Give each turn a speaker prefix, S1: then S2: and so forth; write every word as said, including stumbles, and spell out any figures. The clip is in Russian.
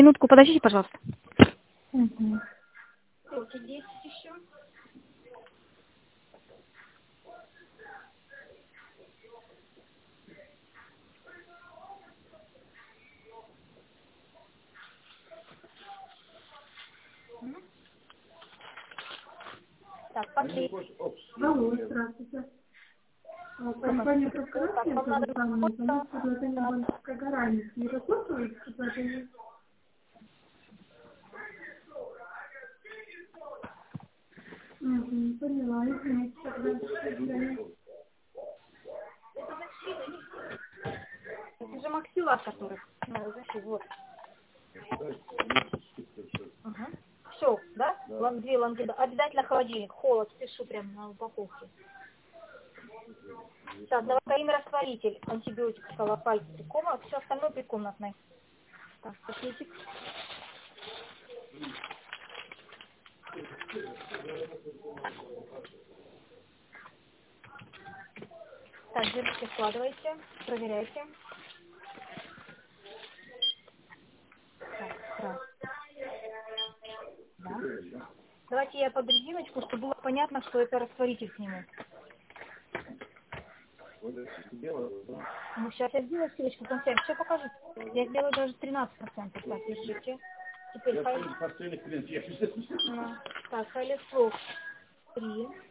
S1: Минутку, подождите, пожалуйста.
S2: Угу.
S1: Так, пошли.
S2: Алло, здравствуйте. А, Компания «Профкоррекция» это самое, звонит с предложением банковской гарантии. Не рассматриваете предложение? Угу, поняла, извините, тогда.
S1: Это же Максилат, который. Ну, зашли, вот. Ага. Все, да? да? Две лангида. Обязательно холодильник. Холод, пишу прям на упаковке. Так, новокаин растворитель, антибиотик, скалопаль, прикома, все остальное прикомнатное. Так, пакетик. Так, держите, складывайте, проверяйте. Так, раз. Да. Давайте я под резиночку, чтобы было понятно, что это растворитель к нему. Ну, сейчас я сделаю ссылочку в конце. Все покажу. Я сделаю даже тринадцать процентов. Так, держите. Теперь файл. Ну, так, файлов три.